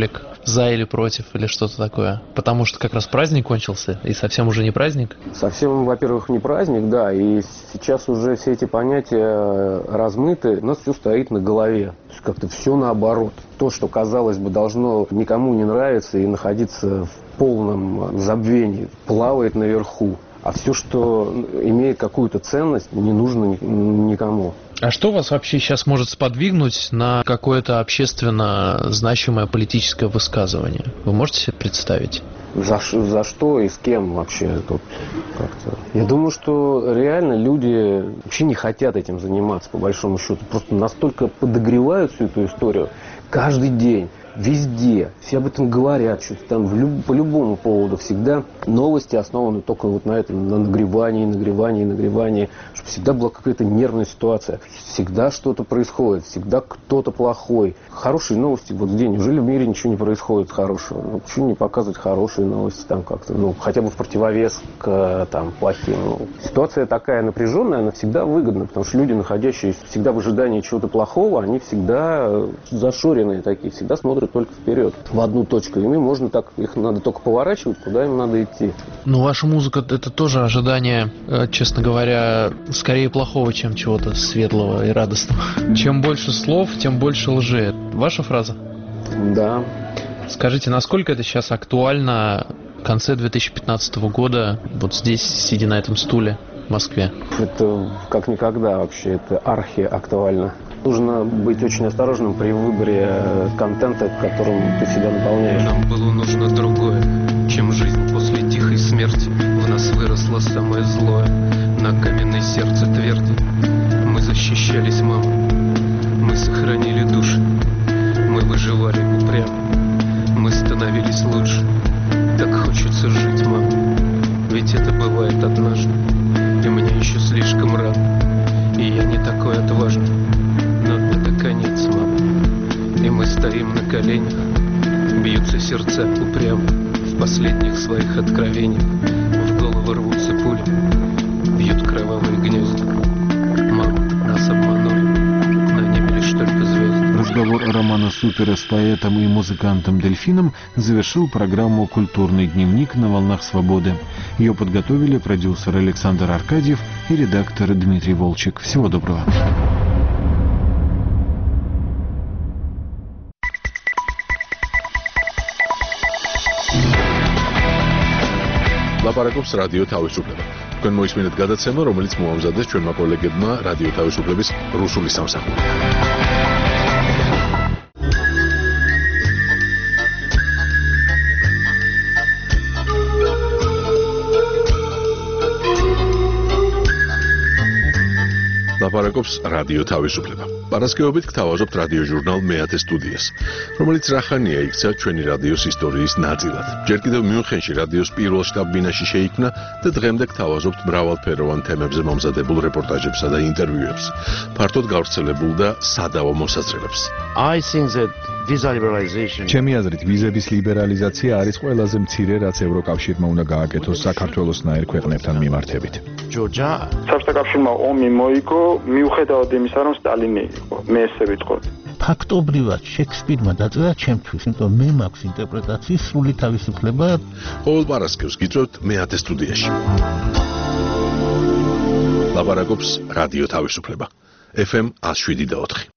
за или против, или что-то такое? Потому что как раз праздник кончился, и совсем уже не праздник? Совсем, во-первых, не праздник, да, и сейчас уже все эти понятия размыты, у нас все стоит на голове. То есть как-то все наоборот. То, что, казалось бы, должно никому не нравиться и находиться в полном забвении, плавает наверху. А все, что имеет какую-то ценность, не нужно никому. А что вас вообще сейчас может сподвигнуть на какое-то общественно значимое политическое высказывание? Вы можете себе представить? За, за что и с кем вообще тут как-то? Я думаю, что реально люди вообще не хотят этим заниматься, по большому счету. Просто настолько подогревают всю эту историю каждый день. Везде, все об этом говорят, что-то там в люб, по любому поводу всегда новости основаны только вот на этом, на нагревании, нагревании, нагревании, чтобы всегда была какая-то нервная ситуация, всегда что-то происходит, всегда кто-то плохой. Хорошие новости вот где? Неужели в мире ничего не происходит хорошего? Ну, почему не показывать хорошие новости там как-то, ну, хотя бы в противовес к там плохим? Ну, ситуация такая напряженная, она всегда выгодна, потому что люди, находящиеся всегда в ожидании чего-то плохого, они всегда зашоренные такие, всегда смотрят только вперед, в одну точку. Ими можно так, их надо только поворачивать, куда им надо идти. Ну, ваша музыка — это тоже ожидание, честно говоря, скорее плохого, чем чего-то светлого и радостного. Чем больше слов, тем больше лжи. Ваша фраза? Да. Скажите, насколько это сейчас актуально в конце две тысячи пятнадцатого года, вот здесь, сидя на этом стуле в Москве? Это как никогда вообще, это архиактуально. Нужно быть очень осторожным при выборе контента, которым ты себя наполняешь. Нам было нужно другое, чем жизнь после тихой смерти. В нас выросло самое злое, на каменное сердце тверди. Мы защищались, мама, мы сохранили души, мы выживали упрямо, мы становились лучше. Так хочется жить, мама, ведь это бывает однажды, и мне еще слишком рано, и я не такой отважный. Конец, мама. И мы стоим на коленях, бьются сердца упрямо, в последних своих откровениях в голову рвутся пули, бьют кровавые гнезда. Мама, нас обманули, на небе лишь только звезды. Разговор Романа Супера с поэтом и музыкантом Дельфином завершил программу «Культурный дневник» на волнах свободы. Ее подготовили продюсер Александр Аркадьев и редактор Дмитрий Волчек. Всего доброго. ლაპარაკობს რადიო თავისუფლება. თქვენ მოისმინეთ გადაცემა, რომელიც მოამზადეს ჩვენმა კოლეგებმა რადიო თავისუფლების რუსული სამსახური. ლაპარაკობს რადიო თავისუფლება. პარასკევობით გთავაზობთ რადიო ჟურნალ მეათე სტუდიას, რომელიც რახანია იქცა ჩვენი რადიოს ისტორიის ნაწილად. ჯერ კიდევ მიუნხენში რადიოს პირველ შტაბ-ბინაში შეიქმნა და დღემდე გთავაზობთ მრავალფეროვან თემებზე მომზადებულ რეპორტაჟებსა და ინტერვიუებს, ფართოდ გავრცელებულ და სადავო მოსაზრებებს. I think that visa liberalization. ჩემი აზრით, ვიზების ლიბერალიზაცია არის ყველაზე მცირე, რაც ევროკავშირმა უნდა გააკეთოს საქართველოსნაირ ქვეყნებთან მიმართებით. Georgia. საბჭოთა კავშირმა ომი მოიგო, მიუხედავად იმისა, რომ სტალინი იყო. მე ესე ვიტყოდი. ფაქტობრივად შექსპირმა დაწერა ჩემთვის, იმიტომ მე მაქვს ინტერპრეტაციის სრული თავისუფლება. ყოველ პარასკევს გიწევთ მეათე სტუდიაში. ლაპარაკობს რადიო თავისუფლება. ეფ ემ one oh seven point four.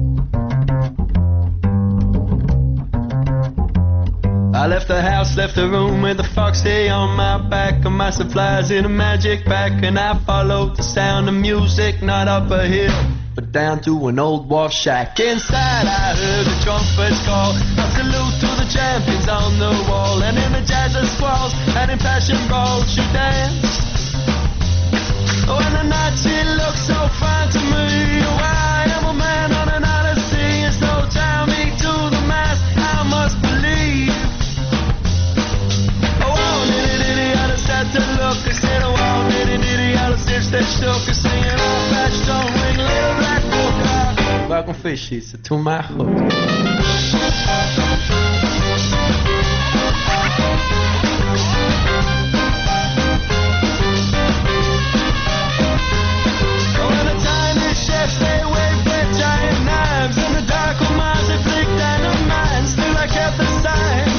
I left the house, left the room with the foxy on my back and my supplies in a magic pack, and I followed the sound of music, not up a hill, but down to an old war shack. Inside I heard the trumpets call, a salute to the champions on the wall, and in the jazz and squalls and in passion brawls she danced. Oh, and the night she looked so fine to me. Oh, I am a man on an odyssey, and so tie me to the mast, I must believe. To look, I said, oh, wow, nitty nitty, all the stitch that shook, I singing old flash, don't ring, little black book, I back on fish sheets to my hook. Oh, and the tiny chefs, they wave their giant knives, and the dark old minds, they flick dynamite, still I kept the sign.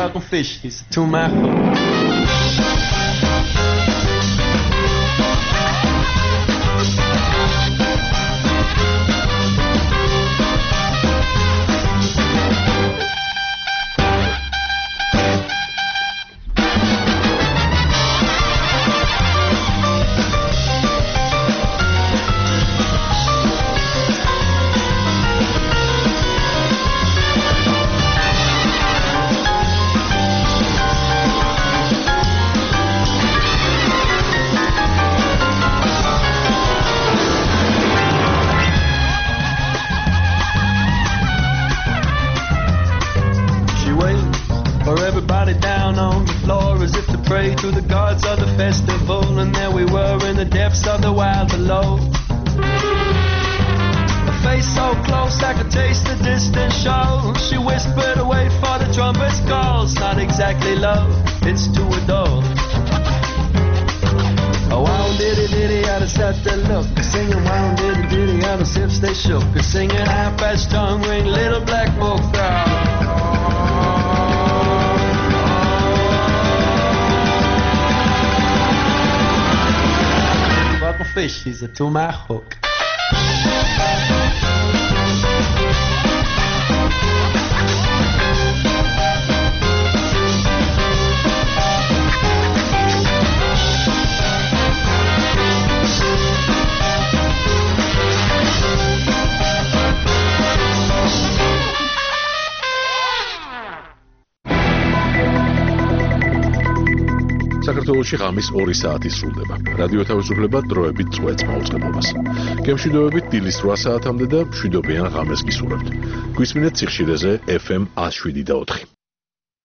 fucking fish, he's a two-mile hook. To the gods of the festival, and there we were in the depths of the wild below. A face so close I could taste the distant show. She whispered, wait for the trumpet's call. It's not exactly love, it's to adore. Oh, wow, diddy diddy, I just had to look. Singing wow, diddy diddy, how the hips they shook. Singing half-past tongue ring, little black book girl. Fish, he's a two-mile hook. საქართველოში ღამის ორი საათი სრულდება. რადიო თავისუფლება დროებით წვეთს მაუწყებლობას. გემშვიდობებით დილის რვა საათამდე და მშვიდობიან ღამეს გისურვებთ. გვისმინეთ სიხშირეზე ეფ ემ one oh seven და four.